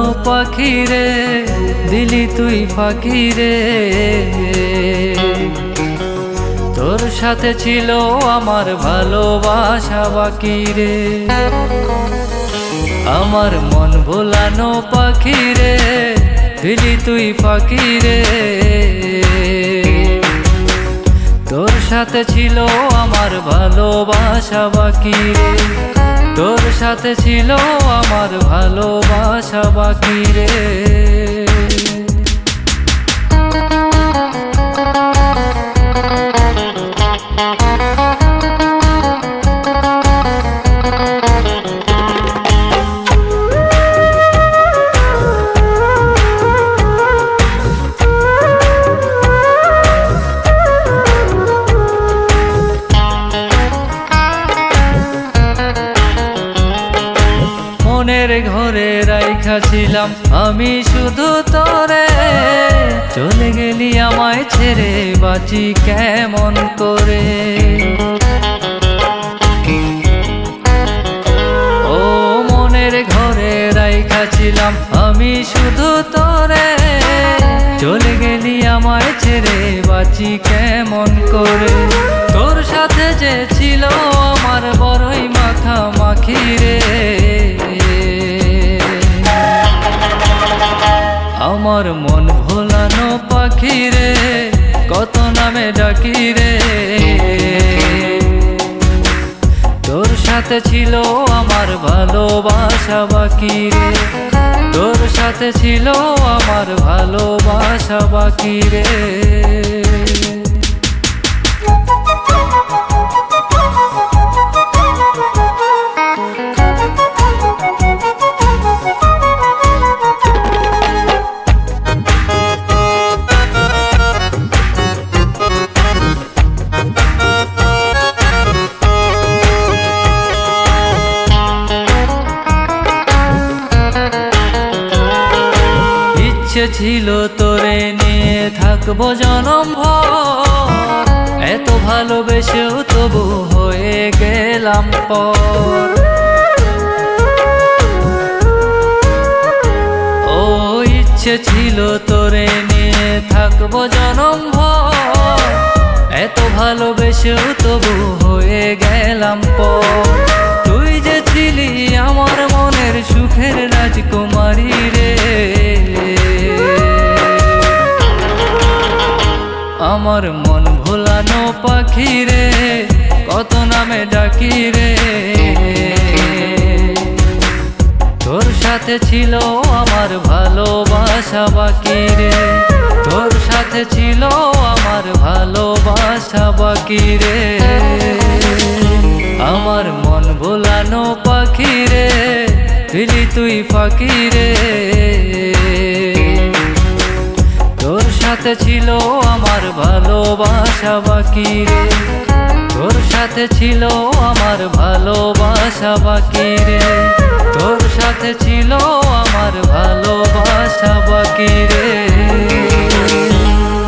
পাখি রে, দিলি তুই ফাঁকি রে। তোর সাথে ছিল আমার ভালোবাসা বাকি রে। আমার মন ভোলানো পাখি রে, দিলি তুই ফাঁকি রে। তোর সাথে ছিল আমার ভালোবাসা বাকি রে। তোর সাথে ছিল আমার ভালোবাসা বাকি রে। মনের ঘরে রাইখা ছিলাম আমি শুধু তোরে, চলে গেলি আমায় ছেড়ে বাঁচি কেমন করে। ও মনের ঘরে রাইখা ছিলাম আমি শুধু তোরে, চলে গেলি আমায় ছেড়ে বাঁচি কেমন করে। তোর সাথে যে ছিল আমার বড়ই মাখামাখি রে। আমার মন ভোলানো পাখি রে, কত নামে ডাকি রে। তোর সাথে ছিল আমার ভালোবাসা বাকি রে। তোর সাথে ছিল আমার ভালোবাসা বাকি রে। ইচ্ছে ছিল তোরে নিয়ে থাকবো জনমভর, এত ভালোবেসেও তবু হয়ে গেলাম পর। ও ইচ্ছে ছিল তোরে নিয়ে থাকবো জনমভর, এত ভালোবেসেও তবু হয়ে গেলাম পর। তুই যে ছিলি আমার মনের সুখের রাজকুমারী রে। আমার মন ভোলানো পাখি রে, কত নামে ডাকি রে। তোর সাথে ছিল আমার ভালোবাসা বাকি রে। তোর সাথে ছিল আমার ভালোবাসা বাকি রে। আমার মন ভোলানো পাখি রে, দিলি তুই ফাঁকি রে। তোর সাথে ছিল আমার ভালোবাসা বাকি রে। তোর সাথে ছিল আমার ভালোবাসা বাকি রে। তোর সাথে ছিল আমার ভালোবাসা বাকি রে।